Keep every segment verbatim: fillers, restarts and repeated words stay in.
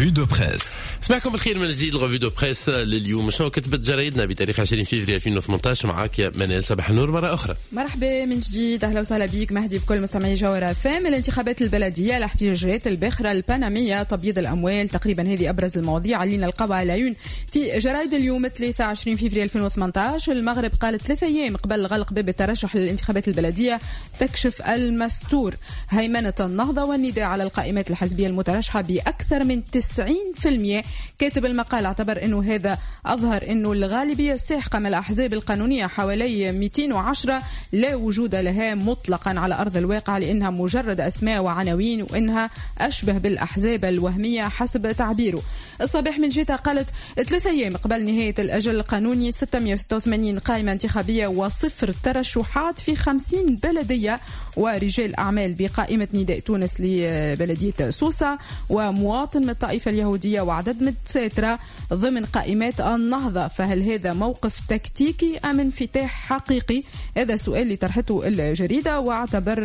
revue de presse. صباحكم بالخير من جديد. الرevue de presse لليوم. شنو كتبت جرايدنا بتاريخ عشرين فبراير ألفين وثمانية عشر؟ معاك يا منال. صباح النور مرة أخرى. مرحبا من جديد، أهلا وسهلا بيك مهدي بكل مستمعي جوهرة فام. الانتخابات البلدية، الاحتجاجات، البخرة البنمية، تبييض الأموال، تقريبا هذه أبرز المواضيع اللي نلقاها على العيون في جرايد اليوم ثلاثة وعشرين فبراير ألفين وثمانية عشر. المغرب قالت ثلاثة أيام قبل غلق باب الترشح للانتخابات البلدية تكشف المستور. هيمنة النهضة والنداء على القائمات الحزبية المترشحة بأكثر من تسعين بالمئة. كاتب المقال اعتبر أنه هذا أظهر أنه الغالبية الساحقة من الأحزاب القانونية حوالي مئتين وعشرة لا وجود لها مطلقا على أرض الواقع، لأنها مجرد أسماء وعناوين وأنها أشبه بالأحزاب الوهمية حسب تعبيره. الصباح من جهتها قالت ثلاثة أيام قبل نهاية الأجل القانوني ستمئة وستة وثمانين قائمة انتخابية وصفر ترشحات في خمسين بلدية، ورجال أعمال بقائمة نداء تونس لبلدية سوسة، ومواطن من الطائفة اليهودية، وعدد متساترة ضمن قائمات النهضة. فهل هذا موقف تكتيكي أم انفتاح حقيقي؟ هذا السؤال اللي طرحته الجريدة، واعتبر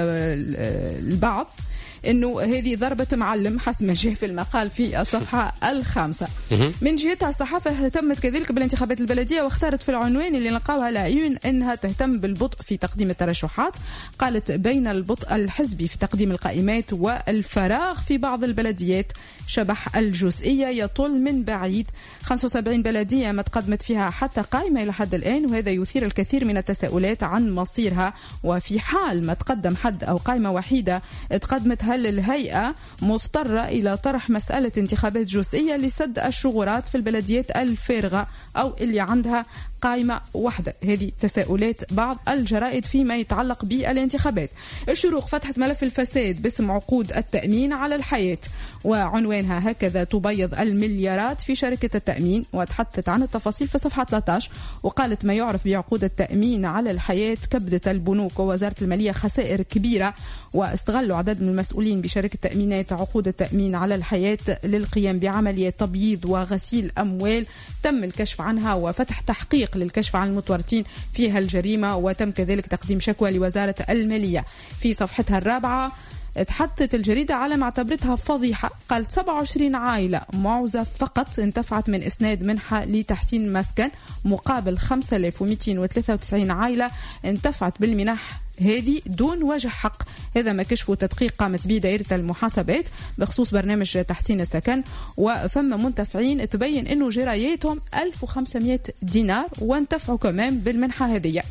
البعض انه هذه ضربة معلم حسب ما جاء في المقال في الصفحة الخامسة. من جهتها الصحافة اهتمت كذلك بالانتخابات البلدية، واختارت في العنوان اللي نلقاوها على عيون انها تهتم بالبطء في تقديم الترشحات. قالت بين البطء الحزبي في تقديم القائمات والفراغ في بعض البلديات شبح الجزئية يطل من بعيد. خمسة وسبعين بلدية ما تقدمت فيها حتى قائمة إلى حد الآن، وهذا يثير الكثير من التساؤلات عن مصيرها. وفي حال ما تقدم حد أو قائمة وحيدة تقدمت، هل الهيئة مضطرة إلى طرح مسألة انتخابات جزئية لسد الشغورات في البلديات الفارغة أو اللي عندها قائمة واحدة؟ هذه تساؤلات بعض الجرائد فيما يتعلق بالانتخابات. الشروق فتحت ملف الفساد باسم عقود التأمين على الحياة، وعنوانها هكذا تبيض المليارات في شركة التأمين، وتحدثت عن التفاصيل في صفحة ثلاثة عشر. وقالت ما يعرف بعقود التأمين على الحياة كبدت البنوك ووزارة المالية خسائر كبيرة، واستغلوا عدد من المسؤولين بشركة تأمينات عقود التأمين على الحياة للقيام بعمليات تبييض وغسيل أموال تم الكشف عنها وفتح تحقيق للكشف عن المتورطين في هالجريمة، وتم كذلك تقديم شكوى لوزارة المالية. في صفحتها الرابعة تحدثت الجريدة على ما اعتبرتها فضيحة. قالت سبعة وعشرين عائلة معزة فقط انتفعت من إسناد منحة لتحسين مسكن، مقابل خمسة آلاف ومئتين وثلاثة وتسعين عائلة انتفعت بالمنح هذه دون وجه حق. هذا ما كشفوا تدقيق قامت به دائرة المحاسبات بخصوص برنامج تحسين السكن، وفم منتفعين تبين أنه جراياتهم ألف وخمسمئة دينار وانتفعوا كمان بالمنحة هذه.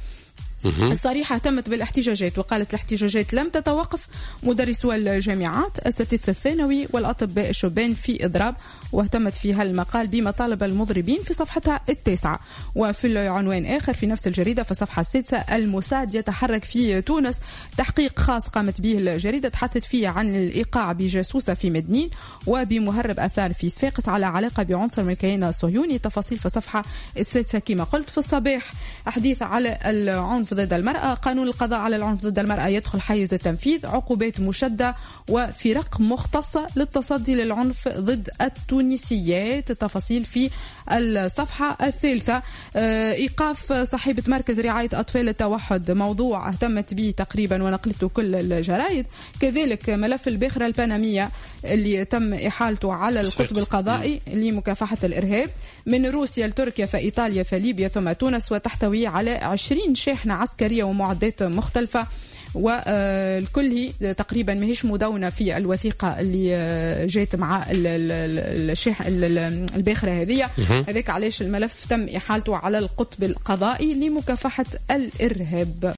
الصريحة اهتمت بالاحتجاجات، وقالت الاحتجاجات لم تتوقف. مدرسو الجامعات، أساتذة الثانوي والأطباء الشبان في إضراب، واهتمت فيها المقال بمطالب المضربين في صفحتها التاسعة. وفي العنوان آخر في نفس الجريدة في الصفحة السادسة، الموساد يتحرك في تونس. تحقيق خاص قامت به الجريدة تحدثت فيه عن الإيقاع بجاسوسة في مدنين وبمهرب أثار في صفاقس على علاقة بعنصر من الكيان الصهيوني. تفاصيل في الصفحة السادسة. كما قلت في الصباح حديث على العنف ضد المرأة. قانون القضاء على العنف ضد المرأة يدخل حيز التنفيذ، عقوبات مشدة وفرق مختصة للتصدي للعنف ضد التونسيات. التفاصيل في الصفحة الثالثة. إيقاف صاحبة مركز رعاية أطفال التوحد، موضوع اهتمت به تقريبا ونقلته كل الجرائد. كذلك ملف البخرة البنمية اللي تم إحالته على القطب القضائي لمكافحة الإرهاب، من روسيا لتركيا فإيطاليا فليبيا ثم تونس، وتحتوي على عشرين شاحنة عسكرية ومعدات مختلفة. والكل هي تقريبا ماهيش مدونة في الوثيقة اللي جات مع الشيح الباخرة هذه. هذاك علاش الملف تم إحالته على القطب القضائي لمكافحة الإرهاب.